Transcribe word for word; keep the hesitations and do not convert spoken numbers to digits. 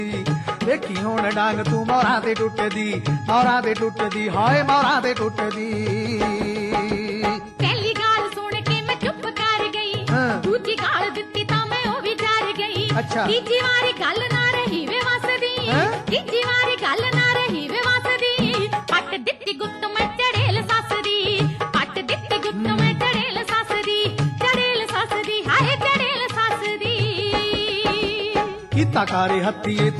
देखी हुण डांग तू मोरां ते टुटदी, मोरां ते टुटदी, हाय मोरां ते टुटदी। पहली गाल सुन के मैं चुप कर गई, दूजी गाल दित्ती तां मैं ओ भी डर गई। अच्छा। तीजी वारी गल ना रही वे वसदी, तीजी वारी गल ना रही वे वसदी। पट दित्ती गुत्त मैं चड़ेल सस दी, पट दित्ती गुत्त मैं चड़ेल सस दी, चड़ेल सस दी, हाय चड़ेल सस दी। कीता कारे हत्थीए